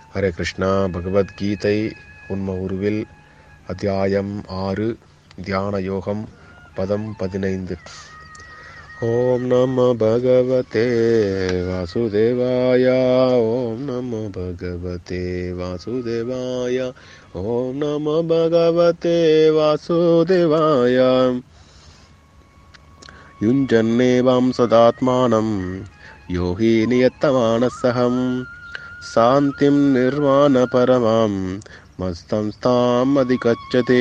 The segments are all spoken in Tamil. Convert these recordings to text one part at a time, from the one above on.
ஹரே கிருஷ்ணா. பகவத்கீதை உண்ம உருவில் அத்தியாயம் 6 தியான யோகம் பதம் 15. ஓம் நமோ பகவதே வாசுதேவாய. ஓம் நமோ பகவதே வாசுதேவாய. ஓம் நமோ பகவதே வாசுதேவாய. யுஞ்சன்னேவம் சதாத்மானம் யோகி நியத்தமானசகம் சாந்திம் நிர்வாண பரமாம் மஸ்தம்ஸ்தாம் அதிகச்சதே.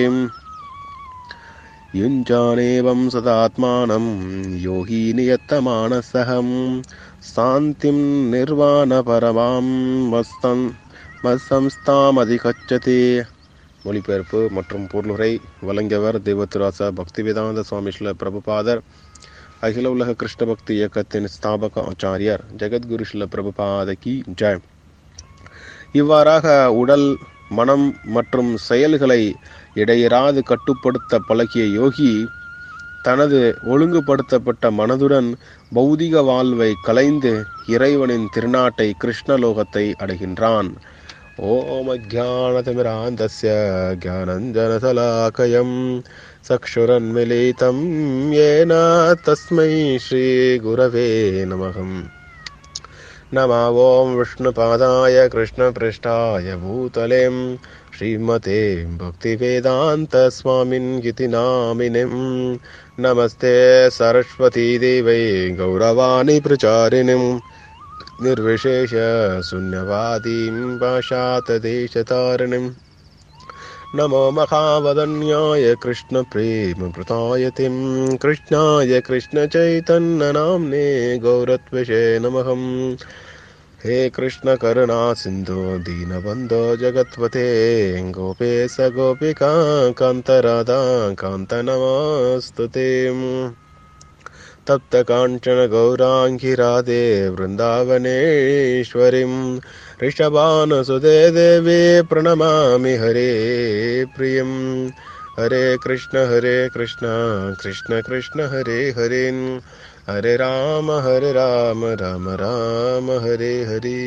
யுஞ்சானேவம் சதாத்மானம் யோகி நியத்தமானசகம் சாந்திம் நிர்வாண பரமாம் மஸ்தம்ஸ்தாம் அதிகச்சதே. மொழிபெயர்ப்பு மற்றும் பொருளுரை வழங்கியவர் தேவத்திராச பக்திவேதாந்த சுவாமி ஸ்ரீல பிரபுபாதர், அகில உலக கிருஷ்ண பக்தி இயக்கத்தின் ஸ்தாபக ஆச்சாரியர் ஜெகத்குரு ஸ்ரீல பிரபுபாத கி ஜெய். இவ்வாறாக உடல், மனம் மற்றும் செயல்களை இடையராது கட்டுப்படுத்த பழகிய யோகி தனது ஒழுங்குபடுத்தப்பட்ட மனதுடன் பௌதிக வாழ்வை களைந்து இறைவனின் திருநாட்டை கிருஷ்ணலோகத்தை அடைகின்றான். ஓம் அஜ்ஞானதிமிராந்தஸ்ய ஞானஞ்சனசலாகயம் சக்ஷுரன்மிலிதம் யேன தஸ்மை ஸ்ரீ குரவே நமகம். நம ஓம் விஷ்ணுபாதாய கிருஷ்ணபிருஷ்டாய பூதலே ஸ்ரீமதே பக்திவேதாந்த ஸ்வாமின் இதி நாமினிம். நமஸ்தே சரஸ்வதி தேவை கௌரவாணி பிரச்சாரிணிம் निर्विशेष शून्यवादीं पाशातदेशतारिणीं. नमो महावदन्याय कृष्णप्रेमप्रदायतिं कृष्णाय कृष्णचैतन्यनाम्ने गौरत्वसे नमः. हे कृष्ण करुणा सिन्धो दीनबन्धो जगत्पते गोपेश गोपिका कान्तराधा कान्त नमस्तुते. तप्त कांचन गौरांगी राधे वृंदावनेश्वरीं ऋषभानुसुते देवी प्रणमामि हरे प्रियं. हरे कृष्ण कृष्ण कृष्ण हरे हरे हरे राम राम राम हरे हरे.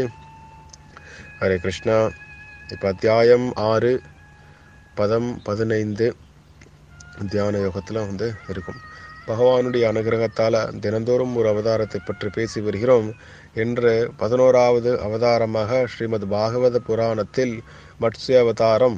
हरे कृष्णा. இப்போ அத்தியாயம் 6 பதம் 15 தியான யோகத்தில் இருக்கும். பகவானுடைய அனுகிரகத்தால் தினந்தோறும் ஒரு அவதாரத்தை பற்றி பேசி வருகிறோம். என்று 11வது அவதாரமாக ஸ்ரீமத் பாகவத புராணத்தில் மத்ஸ்ய அவதாரம்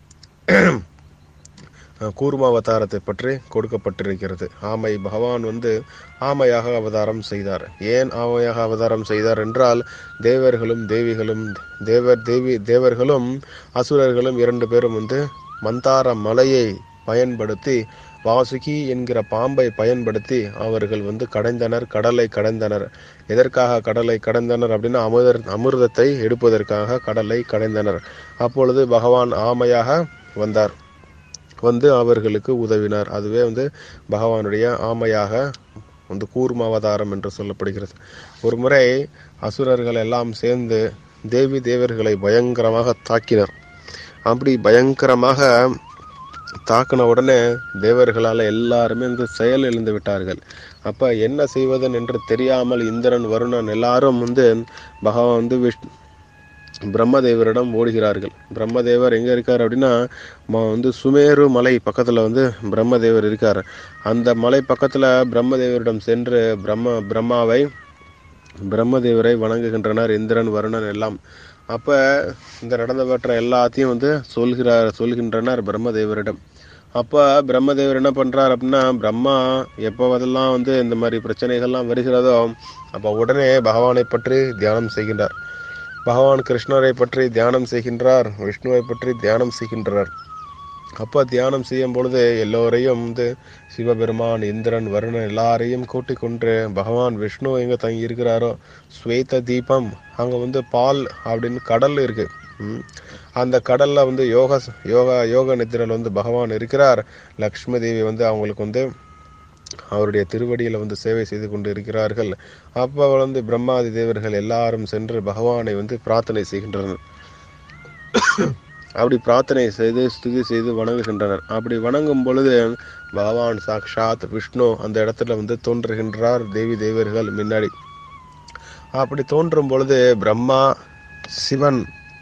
கூர்ம அவதாரத்தை பற்றி கொடுக்கப்பட்டிருக்கிறது. ஆமை பகவான் ஆமையாக அவதாரம் செய்தார். ஏன் ஆமையாக அவதாரம் செய்தார் என்றால், தேவர்களும் தேவிகளும் தேவர்களும் அசுரர்களும் 2 பேரும் மந்தார மலையை பயன்படுத்தி, வாசுகி என்கிற பாம்பை பயன்படுத்தி அவர்கள் கடலை கடைந்தனர். எதற்காக கடலை கடைந்தனர் அப்படின்னா, அமிர்தத்தை எடுப்பதற்காக கடலை கடைந்தனர். அப்பொழுது பகவான் ஆமையாக வந்தார், அவர்களுக்கு உதவினார். அதுவே பகவானுடைய ஆமையாக கூர்ம அவதாரம் என்று சொல்லப்படுகிறது. ஒரு முறை அசுரர்கள் எல்லாம் சேர்ந்து தேவர்களை பயங்கரமாக தாக்கினர். அப்படி பயங்கரமாக தாக்கின உடனே தேவர்களால் எல்லாருமே செயல் இழந்து விட்டார்கள். அப்ப என்ன செய்வதன் என்று தெரியாமல் இந்திரன், வருணன் எல்லாரும் பகவான் பிரம்மதேவரிடம் ஓடுகிறார்கள். பிரம்மதேவர் எங்க இருக்கார் அப்படின்னா, சுமேரு மலை பக்கத்துல பிரம்மதேவர் இருக்கார். அந்த மலை பக்கத்துல பிரம்மதேவரிடம் சென்று பிரம்மதேவரை வணங்குகின்றனர் இந்திரன், வருணன் எல்லாம். அப்ப இந்த நடந்தவற்றை எல்லாத்தையும் சொல்கின்றனர் பிரம்மதேவரிடம். அப்ப பிரம்மதேவர் என்ன பண்றார் அப்படின்னா, பிரம்மா எப்போதெல்லாம் இந்த மாதிரி பிரச்சனைகள்லாம் வருகிறதோ அப்ப உடனே பகவானை பற்றி தியானம் செய்கின்றார். பகவான் கிருஷ்ணரை பற்றி தியானம் செய்கின்றார், விஷ்ணுவை பற்றி தியானம் செய்கின்றார். அப்ப தியானம் செய்யும் பொழுது எல்லோரையும் சிவபெருமான், இந்திரன், வருணன் எல்லாரையும் கூட்டிக் கொண்டு பகவான் விஷ்ணு எங்க தங்கி இருக்கிறாரோ ஸ்வேத தீபம், அங்க பால் அப்படின்னு கடல் இருக்கு. அந்த கடல்ல யோக நித்திரையில் பகவான் இருக்கிறார். லக்ஷ்மி தேவி அவங்களுக்கு அவருடைய திருவடியில சேவை செய்து கொண்டு இருக்கிறார்கள். அப்ப பிரம்மாதி தேவர்கள் எல்லாரும் சென்று பகவானை பிரார்த்தனை செய்கின்றனர். அப்படி பிரார்த்தனை செய்து ஸ்துதி செய்து வணங்குகின்றனர். அப்படி வணங்கும் பொழுது பகவான் சாக்ஷாத் விஷ்ணு அந்த இடத்துல தோன்றுகின்றார் தேவர்கள் முன்னாடி. அப்படி தோன்றும் பொழுது பிரம்மா, சிவன்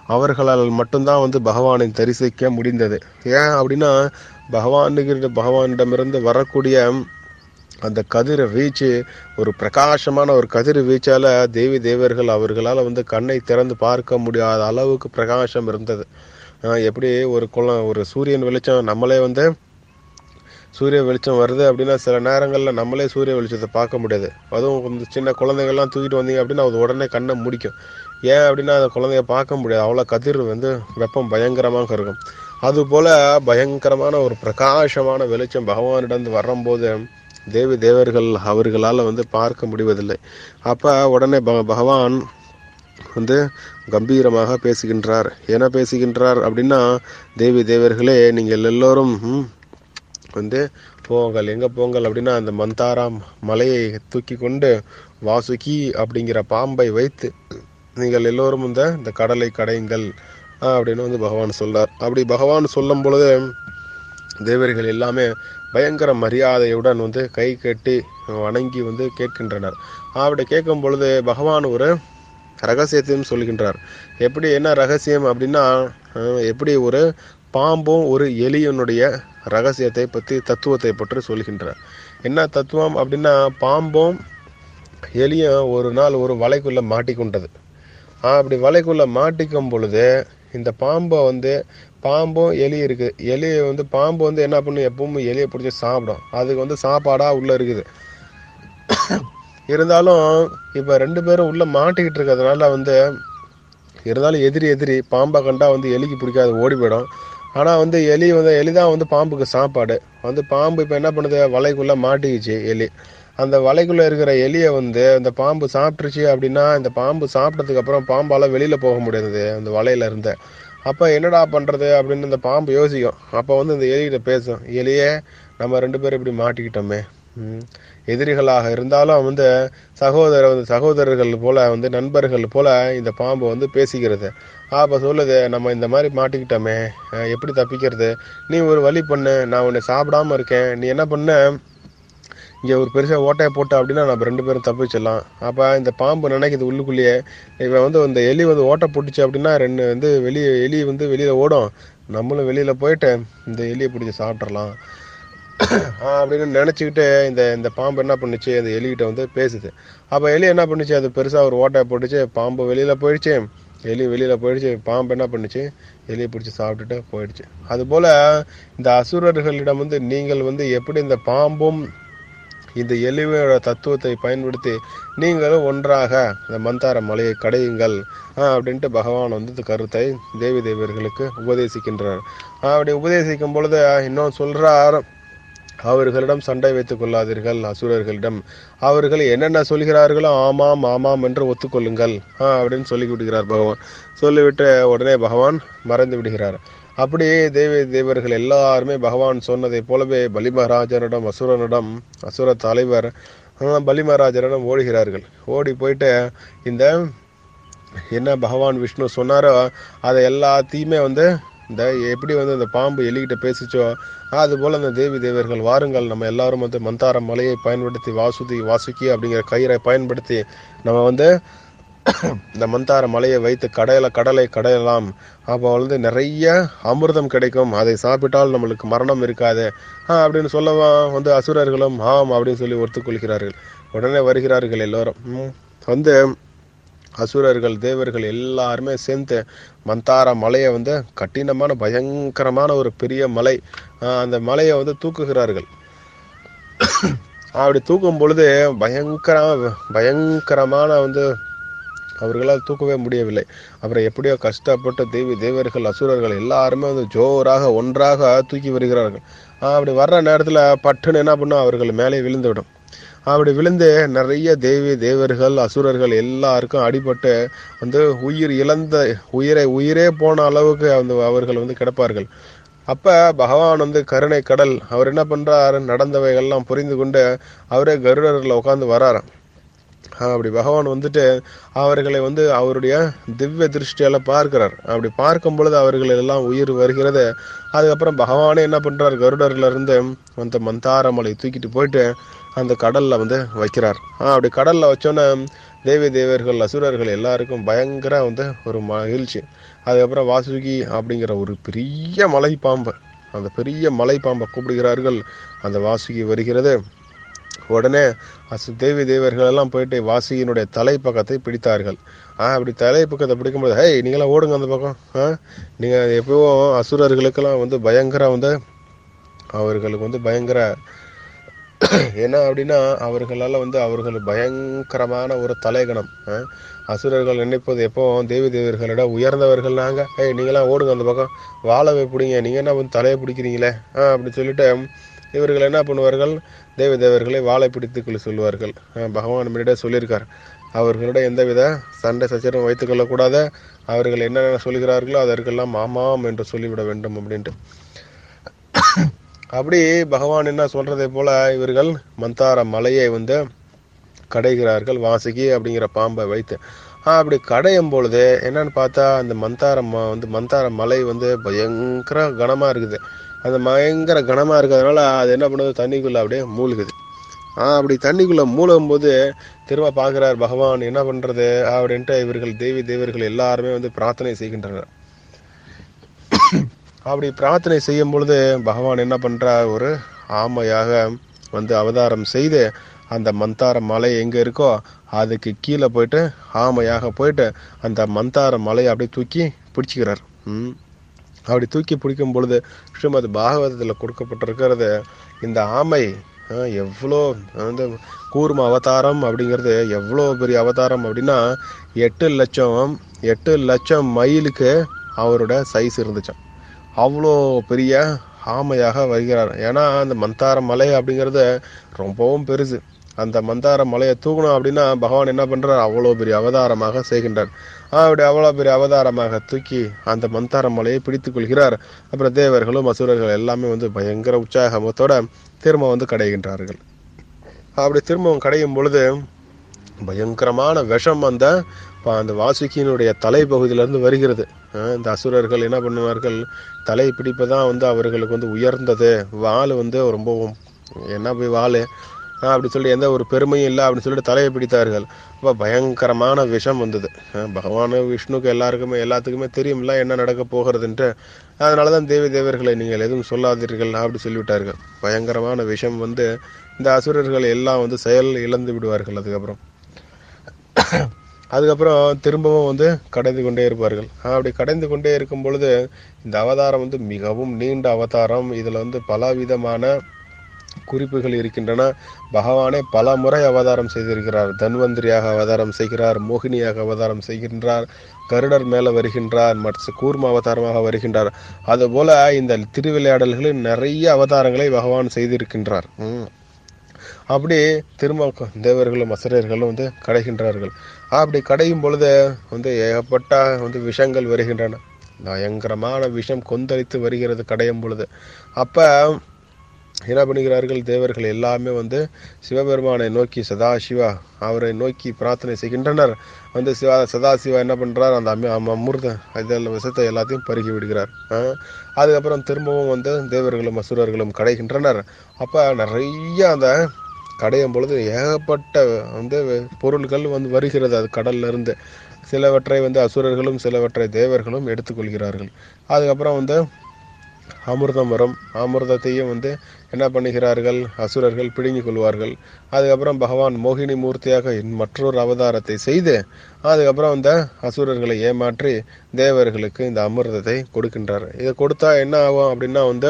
அவர்களால் மட்டும்தான் வந்து பகவானை தரிசிக்க முடிந்தது. ஏன் அப்படின்னா பகவானிடமிருந்து வரக்கூடிய அந்த கதிர் வீச்சு, ஒரு பிரகாசமான ஒரு கதிர் வீச்சால தேவி தேவர்கள் அவர்களால் வந்து கண்ணை திறந்து பார்க்க முடியாத அளவுக்கு பிரகாசம் இருந்தது. எப்படி ஒரு சூரியன் வெளிச்சம், நம்மளே வந்து சூரிய வெளிச்சம் வருது அப்படின்னா சில நேரங்களில் நம்மளே சூரிய வெளிச்சத்தை பார்க்க முடியாது. அதுவும் கொஞ்சம் சின்ன குழந்தைகள்லாம் தூக்கிட்டு வந்தீங்க அப்படின்னா அது உடனே கண்ணை முடிக்கும். ஏன் அப்படின்னா அந்த குழந்தைய பார்க்க முடியாது, அவ்வளோ கதிர் வந்து வெப்பம் பயங்கரமாக இருக்கும். அதுபோல் பயங்கரமான ஒரு பிரகாசமான வெளிச்சம் பகவானிடம் வரும்போது தேவி தேவர்கள் அவர்களால் வந்து பார்க்க முடிவதில்லை. அப்போ உடனே பகவான் வந்து கம்பீரமாக பேசுகின்றார். என்ன பேசுகின்றார் அப்படின்னா, தேவி தேவர்களே, நீங்கள் எல்லோரும் வந்து போங்கள். எங்கே போங்கள் அப்படின்னா, அந்த மந்தாரா மலையை தூக்கி கொண்டு வாசுகி அப்படிங்கிற பாம்பை வைத்து நீங்கள் எல்லோரும் இந்த கடலை கடையுங்கள் அப்படின்னு வந்து பகவான் சொல்றார். அப்படி பகவான் சொல்லும் பொழுது தேவர்கள் எல்லாமே பயங்கர மரியாதையுடன் வந்து கை கட்டி வணங்கி வந்து கேட்கின்றனர். அப்படி கேட்கும் பொழுது பகவான் ஒரு ரகசியத்தையும் சொல்கின்றார். என்ன ரகசியம் அப்படின்னா, எப்படி ஒரு பாம்பும் ஒரு எலியனுடைய ரகசியத்தை பற்றி, தத்துவத்தை பற்றி சொல்கின்றார். என்ன தத்துவம் அப்படின்னா, பாம்பும் எலியும் ஒரு நாள் ஒரு வலைக்குள்ள மாட்டிக்கொண்டது. அப்படி வலைக்குள்ள மாட்டிக்கும் பொழுது இந்த பாம்பும் எலி இருக்கு. பாம்பு வந்து என்ன பண்ணும், எப்பவும் எலியை பிடிச்சி சாப்பிடும். அதுக்கு வந்து சாப்பாடா உள்ள இருக்குது. இருந்தாலும் இப்ப 2 பேரும் உள்ள மாட்டிக்கிட்டு இருக்கிறதுனால வந்து இருந்தாலும் எதிரி பாம்பை கண்டா வந்து எலிக்கு பிடிக்காது, ஓடி போயிடும். ஆனா வந்து எலிதான் வந்து பாம்புக்கு சாப்பாடு. பாம்பு இப்ப என்ன பண்ணுது, வலைக்குள்ள மாட்டிக்கிச்சு எலி. அந்த வலைக்குள்ள இருக்கிற எலியை இந்த பாம்பு சாப்பிட்டுருச்சு அப்படின்னா, இந்த பாம்பு சாப்பிட்டதுக்கு அப்புறம் பாம்பால வெளியில போக முடியாது அந்த வலையில இருந்த. அப்ப என்னடா பண்றது அப்படின்னு இந்த பாம்பு யோசிக்கும். அப்ப இந்த எலிகிட்ட பேசும், எலியே, நம்ம 2 பேரும் இப்படி மாட்டிக்கிட்டோமே, எதிரிகளாக இருந்தாலும் சகோதரர்கள் போல நண்பர்கள் போல இந்த பாம்பு பேசிக்கிறது. அப்ப சொல்லுது, நம்ம இந்த மாதிரி மாட்டிக்கிட்டோமே, எப்படி தப்பிக்கிறது, நீ ஒரு வழி பண்ணு, நான் உன்னை சாப்பிடாம இருக்கேன், நீ என்ன பண்ண, இங்கே ஒரு பெருசாக ஓட்டையை போட்ட அப்படின்னா நம்ம 2 பேரும் தப்பிச்சிடலாம். அப்போ இந்த பாம்பு நினைக்குது உள்ளுக்குள்ளேயே, இவன் இந்த எலி ஓட்டை போட்டுச்சு அப்படின்னா எலி வெளியில் ஓடும், நம்மளும் வெளியில் போயிட்டு இந்த எலியை பிடிச்சி சாப்பிட்றலாம் அப்படின்னு நினச்சிக்கிட்டு இந்த பாம்பு என்ன பண்ணுச்சு, அந்த எலிகிட்ட பேசுது. அப்போ எலி என்ன பண்ணுச்சு, அது பெருசாக ஒரு ஓட்டையை போட்டுச்சு, பாம்பு வெளியில் போயிடுச்சு, எலி வெளியில் போயிடுச்சு, பாம்பு என்ன பண்ணுச்சு, எலியை பிடிச்சி சாப்பிட்டுட்டு போயிடுச்சு. அதுபோல் இந்த அசுரர்களிடம் நீங்கள் எப்படி இந்த பாம்பும் இந்த எலியோட தத்துவத்தை பயன்படுத்தி நீங்களும் ஒன்றாக இந்த மந்தார மலையை கடையுங்கள் அப்படின்ட்டு பகவான் இந்த கருத்தை தேவி தேவர்களுக்கு உபதேசிக்கின்றார். அப்படி உபதேசிக்கும் பொழுது இன்னும் சொல்றார், அவர்களிடம் சண்டை வைத்துக் கொள்ளாதீர்கள், அசுரர்களிடம் அவர்கள் என்னென்ன சொல்கிறார்களோ ஆமாம் ஆமாம் என்று ஒத்துக்கொள்ளுங்கள் அப்படின்னு சொல்லி விடுகிறார் பகவான். சொல்லிவிட்டு உடனே பகவான் மறைந்து விடுகிறார். அப்படியே தேவர்கள் எல்லாருமே பகவான் சொன்னதை போலவே பலி மகாராஜரிடம் அசுர தலைவர் பலி மகாராஜரிடம் ஓடுகிறார்கள். ஓடி போயிட்டு இந்த என்ன பகவான் விஷ்ணு சொன்னாரோ அதை எல்லாத்தையுமே இந்த எப்படி இந்த பாம்பு எலிகிட்ட பேசிச்சோ அது போல அந்த தேவி தேவர்கள் வாருங்கள், நம்ம எல்லாரும் மந்தார மலையை பயன்படுத்தி வாசுகி அப்படிங்கிற கயிறை பயன்படுத்தி நம்ம இந்த மந்தார மலையை வைத்து கடலை கடையலாம். அப்போ நிறைய அமிர்தம் கிடைக்கும், அதை சாப்பிட்டால் நம்மளுக்கு மரணம் இருக்காது அப்படின்னு சொல்லவா அசுரர்களும் ஆம் அப்படின்னு சொல்லி ஒத்துக்கொள்கிறார்கள். உடனே வருகிறார்கள் எல்லோரும். அசுரர்கள் தேவர்கள் எல்லாருமே சேர்ந்து மந்தார மலையை கடினமான பயங்கரமான ஒரு பெரிய மலை, அந்த மலையை தூக்குகிறார்கள். அப்படி தூக்கும் பொழுது பயங்கரமான அவர்களால் தூக்கவே முடியவில்லை. அப்புறம் எப்படியோ கஷ்டப்பட்டு தேவர்கள் அசுரர்கள் எல்லாருமே ஜோராக ஒன்றாக தூக்கி வருகிறார்கள். அப்படி வர்ற நேரத்தில் பட்டுன்னு என்ன பண்ணும், அவர்கள் மேலே விழுந்து விடும். அப்படி விழுந்து நிறைய தேவர்கள் அசுரர்கள் எல்லாருக்கும் அடிபட்டு உயிர் இழந்த உயிரே போன அளவுக்கு அவர்கள் கிடப்பார்கள். அப்ப பகவான் கருணை கடல், அவர் என்ன பண்றார், நடந்தவைகள்லாம் புரிந்து கொண்டு அவரே கருடர்ல உட்காந்து வராராம். அப்படி பகவான் அவர்களை அவருடைய திவ்ய திருஷ்டியால பார்க்கிறார். அப்படி பார்க்கும் பொழுது அவர்கள் எல்லாம் உயிர் வருகிறது. அதுக்கப்புறம் பகவானே என்ன பண்றார், கருடர்ல இருந்து மந்தார மலை தூக்கிட்டு போயிட்டு அந்த கடல்ல வைக்கிறார். அப்படி கடல்ல வச்சோன்னே தேவி தேவர்கள் அசுரர்கள் எல்லாருக்கும் பயங்கர வந்து ஒரு மகிழ்ச்சி. அதுக்கப்புறம் வாசுகி அப்படிங்கிற ஒரு பெரிய மலைப்பாம்பை, அந்த பெரிய மலைப்பாம்பை கூப்பிடுகிறார்கள். அந்த வாசுகி வருகிறது. உடனே தேவி தேவர்கள் எல்லாம் போயிட்டு வாசுகியினுடைய தலைப்பக்கத்தை பிடித்தார்கள். அப்படி தலைப்பக்கத்தை பிடிக்கும்போது, ஹே நீங்களாம் ஓடுங்க அந்த பக்கம். நீங்கள் எப்பவும் அசுரர்களுக்கெல்லாம் வந்து பயங்கர வந்து அவர்களுக்கு வந்து பயங்கர என்ன அப்படின்னா அவர்களால் வந்து அவர்கள் பயங்கரமான ஒரு தலைகணம். அசுரர்கள் நினைப்பது எப்போ தேவி தேவர்களிட உயர்ந்தவர்கள் நாங்கள், நீங்களாம் ஓடுங்க அந்த பக்கம், வாழவை பிடிங்க, நீங்கள் என்ன வந்து தலையை பிடிக்கிறீங்களே அப்படின்னு சொல்லிட்டு இவர்கள் என்ன பண்ணுவார்கள், தேவி தேவர்களை வாழை பிடித்துக்கொள்ள சொல்லுவார்கள். பகவான் முன்னாடியே சொல்லியிருக்கார், அவர்களிட எந்தவித சண்டை சச்சரவும் வைத்துக் கொள்ளக்கூடாது, அவர்கள் என்னென்ன சொல்கிறார்களோ அதற்கெல்லாம் ஆமாம் என்று சொல்லிவிட வேண்டும் அப்படின்ட்டு. அப்படி பகவான் என்ன சொல்றதை போல இவர்கள் மந்தார மலையை வந்து கடைகிறார்கள், வாசுகி அப்படிங்கிற பாம்பை வைத்து. அப்படி கடையும் பொழுது என்னன்னு பார்த்தா அந்த மந்தார மலை வந்து பயங்கர கனமா இருக்குது. அந்த பயங்கர கனமா இருக்கிறதுனால அது என்ன பண்ணுது, தண்ணிக்குள்ள அப்படியே மூழ்குது. அப்படி தண்ணிக்குள்ள மூழ்கும் போது திரும்ப பார்க்கிறார் பகவான், என்ன பண்றது அப்படின்ட்டு இவர்கள் தேவி தேவர்கள் எல்லாருமே வந்து பிரார்த்தனை செய்கின்றனர். அப்படி பிரார்த்தனை செய்யும் பொழுது பகவான் என்ன பண்றார், ஒரு ஆமையாக வந்து அவதாரம் செய்து அந்த மந்தார மலை எங்க இருக்கோ அதுக்கு கீழே போயிட்டு ஆமையாக போயிட்டு அந்த மந்தார மலையை அப்படியே தூக்கி பிடிச்சிக்கிறார். அப்படி தூக்கி பிடிக்கும் பொழுது ஸ்ரீமத் பாகவதத்தில் கொடுக்கப்பட்டிருக்கிறது, இந்த ஆமை எவ்வளோ வந்து கூர்ம அவதாரம் அப்படிங்கிறது எவ்வளோ பெரிய அவதாரம் அப்படின்னா 8 லட்சம் மைலுக்கு அவரோட சைஸ் இருந்துச்சான். அவ்வளோ பெரிய ஆமையாக வருகிறார். ஏன்னா அந்த மந்தார மலை அப்படிங்கிறது ரொம்பவும் பெருசு. அந்த மந்தார மலையை தூக்கணும் அப்படின்னா பகவான் என்ன பண்றார், அவ்வளோ பெரிய அவதாரமாக செய்கின்றார். அப்படி அவ்வளோ பெரிய அவதாரமாக தூக்கி அந்த மந்தார மலையை பிடித்துக் கொள்கிறார். அப்புறம் தேவர்களும் அசுரர்கள் எல்லாமே வந்து பயங்கர உற்சாகத்தோட திரும்ப வந்து கடைகின்றார்கள். அப்படி திரும்பவும் கடையும் பொழுது பயங்கரமான விஷம் அந்த வாசுகியினுடைய தலைப்பகுதியிலிருந்து வருகிறது. இந்த அசுரர்கள் என்ன பண்ணுவார்கள், தலை பிடிப்பதான் வந்து அவர்களுக்கு வந்து உயர்ந்தது, வாள் வந்து ரொம்பவும் என்ன போய் வாள் அப்படி சொல்லி எந்த ஒரு பெருமையும் இல்லை அப்படின்னு சொல்லிட்டு தலையை பிடித்தார்கள். அப்போ பயங்கரமான விஷம் வந்தது. பகவான் விஷ்ணுக்கு எல்லாத்துக்குமே தெரியும்ல என்ன நடக்க போகிறதுன்ட்டு. அதனாலதான் தேவி தேவர்களை நீங்கள் எதுவும் சொல்லாதீர்கள் அப்படி சொல்லிவிட்டார்கள். பயங்கரமான விஷம் வந்து இந்த அசுரர்கள் எல்லாம் வந்து செயல் இழந்து விடுவார்கள். அதுக்கப்புறம் திரும்பவும் வந்து கடைந்து கொண்டே இருப்பார்கள். அப்படி கடைந்து கொண்டே இருக்கும் பொழுது இந்த அவதாரம் வந்து மிகவும் நீண்ட அவதாரம். இதுல வந்து பல விதமான குறிப்புகள் இருக்கின்றன. பகவானே பல முறை அவதாரம் செய்திருக்கிறார். தன்வந்திரியாக அவதாரம் செய்கிறார், மோகினியாக அவதாரம் செய்கின்றார், கருடர் மேல வருகின்றார், மற்ற கூர்ம அவதாரமாக வருகின்றார். அதுபோல இந்த திருவிளையாடல்களில் நிறைய அவதாரங்களை பகவான் செய்திருக்கின்றார். அப்படி திரும்ப தேவர்களும் அசுரர்களும் வந்து கடைகின்றார்கள். அப்படி கடையும் பொழுது வந்து ஏகப்பட்ட வந்து விஷங்கள் வருகின்றன. பயங்கரமான விஷம் கொந்தளித்து வருகிறது கடையும் பொழுது. அப்ப என்ன பண்ணுகிறார்கள், தேவர்கள் எல்லாமே வந்து சிவபெருமானை நோக்கி சதாசிவா அவரை நோக்கி பிரார்த்தனை செய்கின்றனர். வந்து சதாசிவா என்ன பண்றார், அந்த அமிர்த இதெல்லாம் விஷத்தை எல்லாத்தையும் பருகி விடுகிறார். அதுக்கப்புறம் திரும்பவும் வந்து தேவர்களும் அசுரர்களும் கடைகின்றனர். அப்ப நிறைய அந்த கடையும் பொழுது ஏகப்பட்ட வந்து பொருள்கள் வந்து வருகிறது அது கடல்ல இருந்து. சிலவற்றை வந்து அசுரர்களும் சிலவற்றை தேவர்களும் எடுத்துக்கொள்கிறார்கள். அதுக்கப்புறம் வந்து அமிர்தம் வரும். அமிர்தத்தையும் வந்து என்ன பண்ணுகிறார்கள், அசுரர்கள் பிடுங்கிக் கொள்வார்கள். அதுக்கப்புறம் பகவான் மோகினி மூர்த்தியாக மற்றொரு அவதாரத்தை செய்து அதுக்கப்புறம் இந்த அசுரர்களை ஏமாற்றி தேவர்களுக்கு இந்த அமிர்தத்தை கொடுக்கின்றார். இதை கொடுத்தா என்ன ஆகும் அப்படின்னா வந்து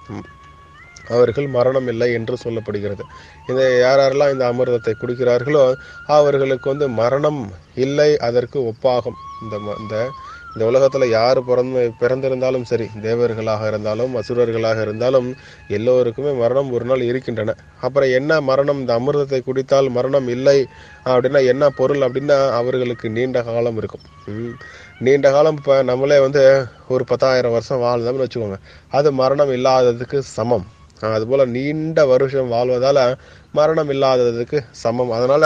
அவர்கள் மரணம் இல்லை என்று சொல்லப்படுகிறது. இதை யாரெல்லாம் இந்த அமிர்தத்தை குடிக்கிறார்களோ அவர்களுக்கு வந்து மரணம் இல்லை, அதற்கு ஒப்பாகும். இந்த உலகத்துல யாரு பிறந்திருந்தாலும் சரி, தேவர்களாக இருந்தாலும் அசுரர்களாக இருந்தாலும் எல்லோருக்குமே மரணம் ஒரு நாள் இருக்கின்றன. அப்புறம் என்ன மரணம், இந்த அமிர்தத்தை குடித்தால் மரணம் இல்லை அப்படின்னா என்ன பொருள் அப்படின்னா அவர்களுக்கு நீண்ட காலம் இருக்கும். நீண்ட காலம் இப்ப நம்மளே வந்து ஒரு 10,000 வருஷம் வாழ்ந்தோம்னு வச்சுக்கோங்க, அது மரணம் இல்லாததுக்கு சமம். அதுபோல நீண்ட வருஷம் வாழ்வதால மரணம் இல்லாததுக்கு சமம். அதனால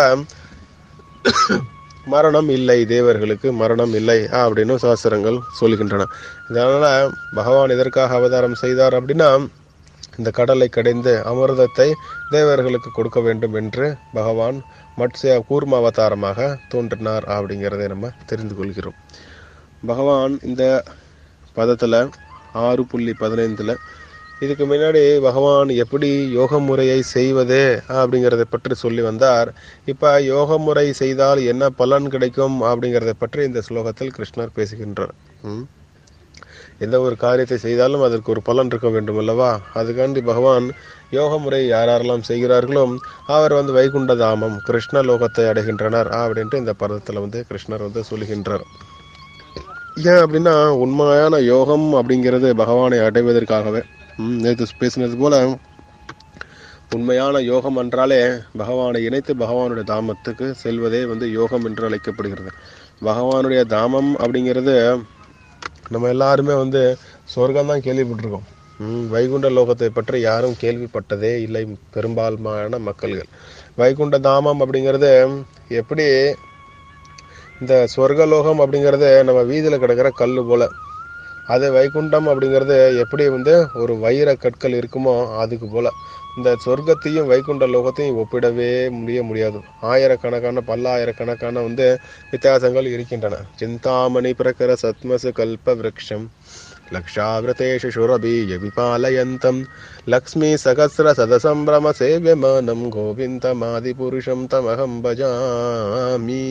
மரணம் இல்லை, தேவர்களுக்கு மரணம் இல்லை அப்படின்னு சாஸ்திரங்கள் சொல்கின்றன. இதனால பகவான் எதற்காக அவதாரம் செய்தார் அப்படின்னா இந்த கடலை கடைந்து அமிர்தத்தை தேவர்களுக்கு கொடுக்க வேண்டும் என்று பகவான் மத்ஸ்ய கூர்ம அவதாரமாக தோன்றினார் அப்படிங்கிறதை நம்ம தெரிந்து கொள்கிறோம். பகவான் இந்த பதத்துல 6.15 இதுக்கு முன்னாடி பகவான் எப்படி யோக முறையை செய்வது அப்படிங்கிறத பற்றி சொல்லி வந்தார். இப்ப யோக முறை செய்தால் என்ன பலன் கிடைக்கும் அப்படிங்கிறத பற்றி இந்த ஸ்லோகத்தில் கிருஷ்ணர் பேசுகின்றார். எந்த ஒரு காரியத்தை செய்தாலும் அதற்கு ஒரு பலன் இருக்க வேண்டும் அல்லவா? அதுக்காண்டி பகவான் யோக முறை யாரெல்லாம் செய்கிறார்களோ அவர் வைகுண்ட தாமம் கிருஷ்ண லோகத்தை அடைகின்றனர் அப்படின்ட்டு இந்த பதத்துல கிருஷ்ணர் சொல்லுகின்றார். ஏன் அப்படின்னா உண்மையான யோகம் அப்படிங்கிறது பகவானை அடைவதற்காகவே. நேற்று பேசினது போல உண்மையான யோகம் என்றாலே பகவானை இணைத்து பகவானுடைய தாமத்துக்கு செல்வதே யோகம் என்று அழைக்கப்படுகிறது. பகவானுடைய தாமம் அப்படிங்கிறது நம்ம எல்லாருமே சொர்க்கம் தான் கேள்விப்பட்டிருக்கோம். வைகுண்ட லோகத்தை பற்றி யாரும் கேள்விப்பட்டதே இல்லை பெரும்பாலான மக்கள்கள். வைகுண்ட தாமம் அப்படிங்கிறது எப்படி இந்த சொர்க்கலோகம் அப்படிங்கிறது நம்ம வீதியில கிடக்கிற கல்லு போல, அது வைகுண்டம் அப்படிங்கிறது எப்படி ஒரு வைர கற்கள் இருக்குமோ அதுக்கு போல இந்த சொர்க்கத்தையும் வைகுண்ட லோகத்தையும் ஒப்பிடவே முடியாது. ஆயிரக்கணக்கான பல்லாயிரக்கணக்கான வித்தியாசங்கள் இருக்கின்றன. சிந்தாமணி பிரகர சத்மசு கல்ப விரக்ஷம் லக்ஷாவிரதேஷு சுரபீய விபாலயந்தம் லக்ஷ்மி சகஸ்ர சதசம்பிரம சேவியமானம் கோவிந்தமாதி புருஷம் தமகம் பஜாமி.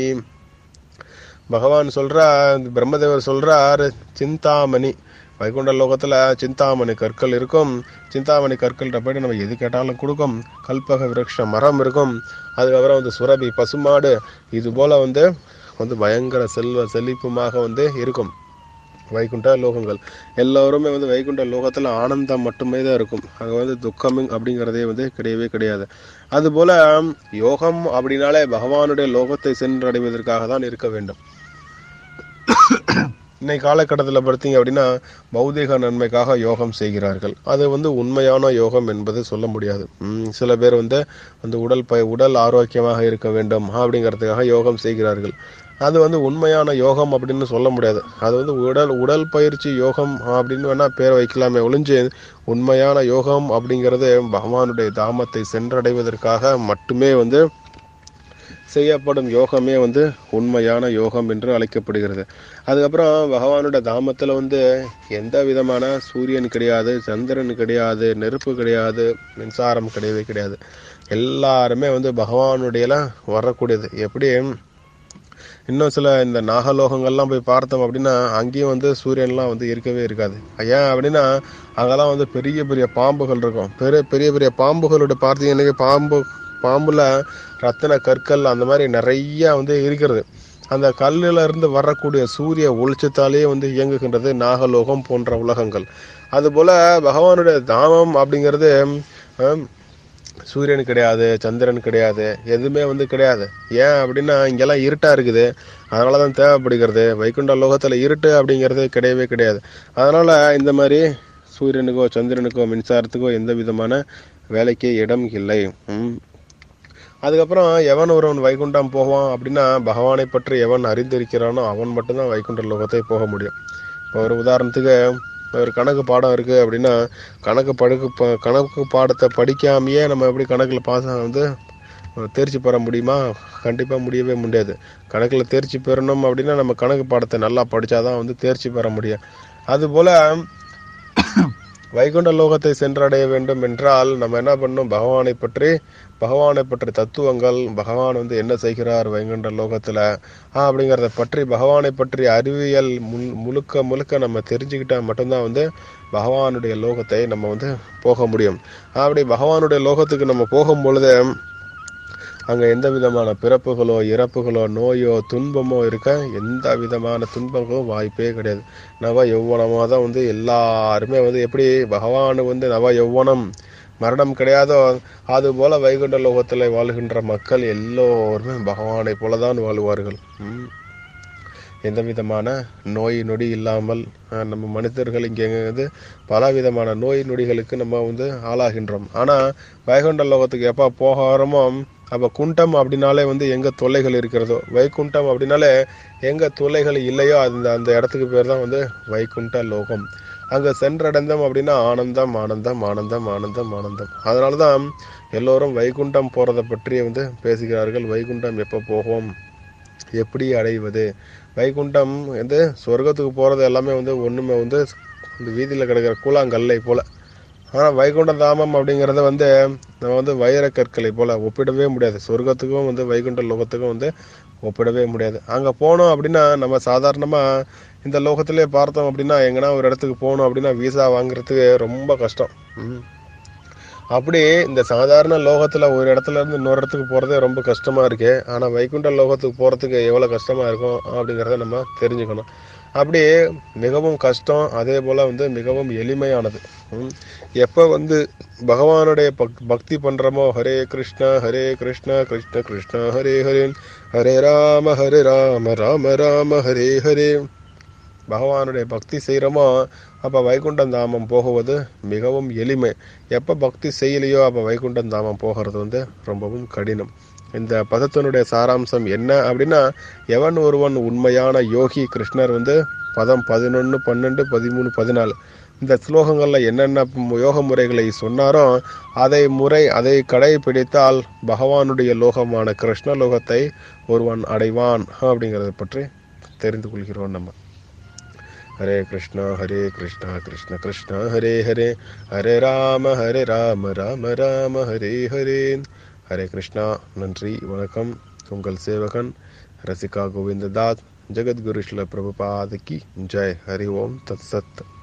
பகவான் சொல்றார், பிரம்மதேவர் சொல்றார், சிந்தாமணி வைகுண்ட லோகத்துல சிந்தாமணி கற்கள் இருக்கும். சிந்தாமணி கற்கள்கிட்ட போயிட்டு நம்ம எது கேட்டாலும் கொடுக்கும். கல்பக விரக்ஷ மரம் இருக்கும். அதுக்கப்புறம் சுரபி பசுமாடு, இது போல பயங்கர செல்வ செழிப்புமாக இருக்கும் வைகுண்ட லோகங்கள். எல்லோருமே வைகுண்ட லோகத்துல ஆனந்தம் மட்டுமே தான் இருக்கும். அங்க துக்கம் அப்படிங்கிறதே கிடையவே கிடையாது. அது போல யோகம் அப்படின்னாலே பகவானுடைய லோகத்தை சென்றடைவதற்காக தான் இருக்க வேண்டும். இன்னைக்கு காலகட்டத்தில் பார்த்தீங்க அப்படின்னா பௌதிக நன்மைக்காக யோகம் செய்கிறார்கள். அது உண்மையான யோகம் என்பது சொல்ல முடியாது. சில பேர் உடல் ஆரோக்கியமாக இருக்க வேண்டும் அப்படிங்கிறதுக்காக யோகம் செய்கிறார்கள். அது உண்மையான யோகம் அப்படின்னு சொல்ல முடியாது. அது உடல் பயிற்சி யோகம் அப்படின்னு வேணா பேர் வைக்கலாமே ஒழிஞ்சு உண்மையான யோகம் அப்படிங்கிறது பகவானுடைய தாமத்தை சென்றடைவதற்காக மட்டுமே செய்யப்படும் யோகமே உண்மையான யோகம் என்று அழைக்கப்படுகிறது. அதுக்கப்புறம் பகவானுடைய தாமத்துல எந்த விதமான சூரியன் கிடையாது, சந்திரன் கிடையாது, நெருப்பு கிடையாது, மின்சாரம் கிடையவே கிடையாது. எல்லாருமே பகவானுடைய வரக்கூடியது. எப்படி இன்னும் சில இந்த நாகலோகங்கள்லாம் போய் பார்த்தோம் அப்படின்னா அங்கேயும் சூரியன்லாம் இருக்கவே இருக்காது. ஏன் அப்படின்னா அங்கெல்லாம் பெரிய பெரிய பாம்புகள் இருக்கும். பெரிய பெரிய பாம்புகளோட பார்த்தீங்கன்னா பாம்புல ரத்தின கற்கள் அந்த மாதிரி நிறைய இருக்கிறது. அந்த கல்லுல இருந்து வரக்கூடிய சூரிய ஒளிச்சத்தாலேயே இயங்குகின்றது நாகலோகம் போன்ற உலகங்கள். அதுபோல பகவானுடைய தாமம் அப்படிங்கிறது சூரியன் கிடையாது, சந்திரன் கிடையாது, எதுவுமே கிடையாது. ஏன் அப்படின்னா இங்கெல்லாம் இருட்டா இருக்குது, அதனாலதான் தேவைப்படுகிறது. வைகுண்ட லோகத்துல இருட்டு அப்படிங்கிறது கிடையவே கிடையாது. அதனால இந்த மாதிரி சூரியனுக்கோ சந்திரனுக்கோ மின்சாரத்துக்கோ எந்த விதமான வேலைக்கே இடம் இல்லை. அதுக்கப்புறம் எவன் ஒருவன் வைகுண்டம் போவான் அப்படின்னா பகவானை பற்றி எவன் அறிந்திருக்கிறானோ அவன் மட்டும்தான் வைகுண்ட லோகத்தை போக முடியும். இப்போ ஒரு உதாரணத்துக்கு ஒரு கணக்கு பாடம் இருக்கு அப்படின்னா கணக்கு பாடத்தை படிக்காமையே நம்ம எப்படி கணக்குல பாஸ் தேர்ச்சி பெற முடியுமா? கண்டிப்பா முடியவே முடியாது. கணக்குல தேர்ச்சி பெறணும் அப்படின்னா நம்ம கணக்கு பாடத்தை நல்லா படிச்சாதான் தேர்ச்சி பெற முடியும். அதுபோல வைகுண்ட லோகத்தை சென்றடைய வேண்டும் என்றால் நம்ம என்ன பண்ணணும்? பகவானை பற்றி தத்துவங்கள், பகவான் என்ன செய்கிறார் வைகுண்ட லோகத்துல அப்படிங்கிறத பற்றி பகவானை பற்றி அறிவியல் முழுக்க நம்ம தெரிஞ்சுக்கிட்டா மட்டும்தான் பகவானுடைய லோகத்தை நம்ம போக முடியும். அப்படி பகவானுடைய லோகத்துக்கு நம்ம போகும் பொழுது அங்க எந்த விதமான பிறப்புகளோ இறப்புகளோ நோயோ துன்பமோ இருக்க எந்த விதமான துன்பங்களும் வாய்ப்பே கிடையாது. நவ யௌவனமா தான் எல்லாருமே எப்படி பகவான் நவ யௌவனம் மரணம் கிடையாதோ அது போல வைகுண்ட லோகத்துல வாழ்கின்ற மக்கள் எல்லோருமே பகவானை போலதான் வாழ்வார்கள். எந்த விதமான நோய் நொடி இல்லாமல் நம்ம மனிதர்கள் இங்கே பல விதமான நோய் நொடிகளுக்கு நம்ம ஆளாகின்றோம். ஆனா வைகுண்ட லோகத்துக்கு எப்ப போகிறோமோ அப்ப குண்டம் அப்படின்னாலே எங்க தொல்லைகள் இருக்கிறதோ, வைகுண்டம் அப்படின்னாலே எங்க தொல்லைகள் இல்லையோ அந்த இடத்துக்கு பேர் தான் வைகுண்ட லோகம். அங்க சென்றடைந்தோம் அப்படின்னா ஆனந்தம் ஆனந்தம் ஆனந்தம் ஆனந்தம் ஆனந்தம். அதனாலதான் எல்லோரும் வைகுண்டம் போறதை பற்றி பேசுகிறார்கள். வைகுண்டம் எப்ப போகும், எப்படி அடைவது? வைகுண்டம் சொர்க்கத்துக்கு போறது எல்லாமே ஒண்ணுமே இந்த வீதியில கிடக்கிற கூழாங்கல்லை போல. ஆனா வைகுண்ட தாமம் அப்படிங்கறத நம்ம வைர கற்களை போல ஒப்பிடவே முடியாது. சொர்க்கத்துக்கும் வைகுண்ட லோகத்துக்கும் ஒப்பிடவே முடியாது. அங்க போனோம் அப்படின்னா நம்ம சாதாரணமா இந்த லோகத்திலே பார்த்தோம் அப்படின்னா எங்கன்னா ஒரு இடத்துக்கு போகணும் அப்படின்னா விசா வாங்குறதுக்கு ரொம்ப கஷ்டம். அப்படி இந்த சாதாரண லோகத்துல ஒரு இடத்துல இருந்து இன்னொரு இடத்துக்கு போறதே ரொம்ப கஷ்டமா இருக்கு. ஆனா வைகுண்ட லோகத்துக்கு போறதுக்கு எவ்வளவு கஷ்டமா இருக்கும் அப்படிங்கறத நம்ம தெரிஞ்சுக்கணும். அப்படி மிகவும் கஷ்டம், அதே போல மிகவும் எளிமையானது. எப்ப பகவானுடைய பக்தி பண்றோமோ, ஹரே கிருஷ்ணா கிருஷ்ண கிருஷ்ணா ஹரே ஹரே, ஹரே ராம ராம ராம ஹரே ஹரே, பகவானுடைய பக்தி செய்கிறோமோ அப்போ வைகுண்டம் தாமம் போகுவது மிகவும் எளிமை. எப்போ பக்தி செய்யலையோ அப்போ வைகுண்டம் தாமம் போகிறது ரொம்பவும் கடினம். இந்த பதத்தினுடைய சாராம்சம் என்ன அப்படின்னா, எவன் ஒருவன் உண்மையான யோகி, கிருஷ்ணர் பதம் 11, 12, 13, 14 இந்த ஸ்லோகங்கள்ல என்னென்ன யோக முறைகளை சொன்னாரோ அதை கடைபிடித்தால் பகவானுடைய லோகமான கிருஷ்ண லோகத்தை ஒருவன் அடைவான் அப்படிங்கிறத பற்றி தெரிந்து கொள்கிறோம் நம்ம. ஹரே கிருஷ்ணா கிருஷ்ண கிருஷ்ணா ஹரே ஹரே, ஹரே ராம ராம ராம ஹரே ஹரே. ஹரே கிருஷ்ணா. நன்றி, வணக்கம். உங்கள் சேவகன் ரசிகா கோவிந்ததாஸ். ஜெகத்குரு ஸ்ரீல பிரபுபாத கி ஜெய். ஹரி ஓம் தத் சத்.